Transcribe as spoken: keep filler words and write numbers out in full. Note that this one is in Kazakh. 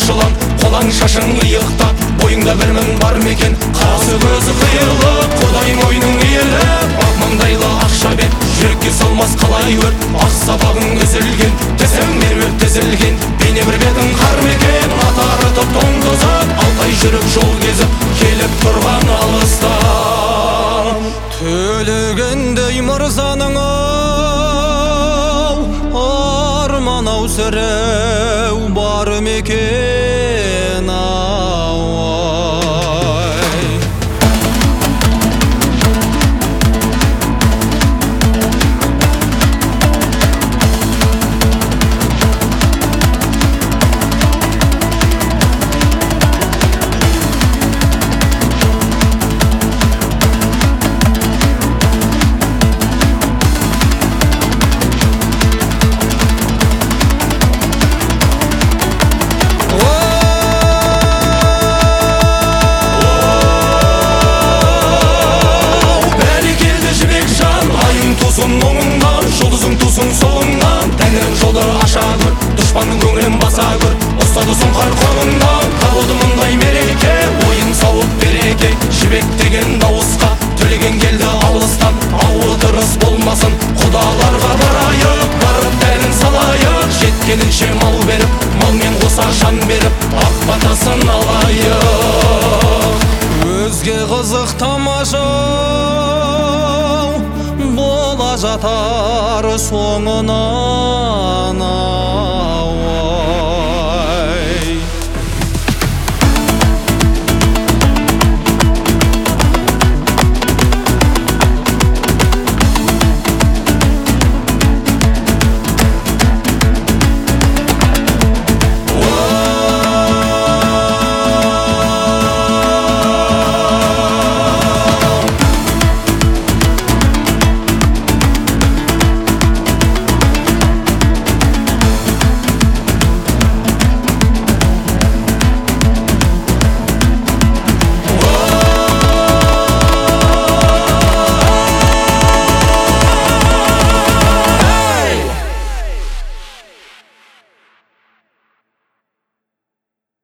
жылан, қолаң шашың иықтап, бойыңда бір мың бар мекен. Қасы көзі қиылып, құдай мойның иіліп, ақ маңдайлы ақша бет, жүрекке салмас қалай өрт. Ақ сапағың үзілген, тізім меруерт тізілген, бейне бір бетің қар мекен. Ат арытып тоң тозып, алтай жүріп жол кезіп, келіп тұрған алыстан. Төлегендей мырзаның ау, арман ау сіреу бар мекен ау. Жұлдызың тусын солыңнан, тәңірім жолды аша көр, дұшпанның көңілін баса көр. Ұстады сұңқар қолыңнан, табылды мұндай мереке, ойын сауық береке. Жібек деген дауысқа төлеген келді алыстан, ауы дұрыс болмасын, құдаларға барайық, барып дәрін салайық. Жеткенінше мал беріп, малмен қоса жан беріп, ақ батасын алайық. Өзге қызық тамаша бола жатар соңынан ау.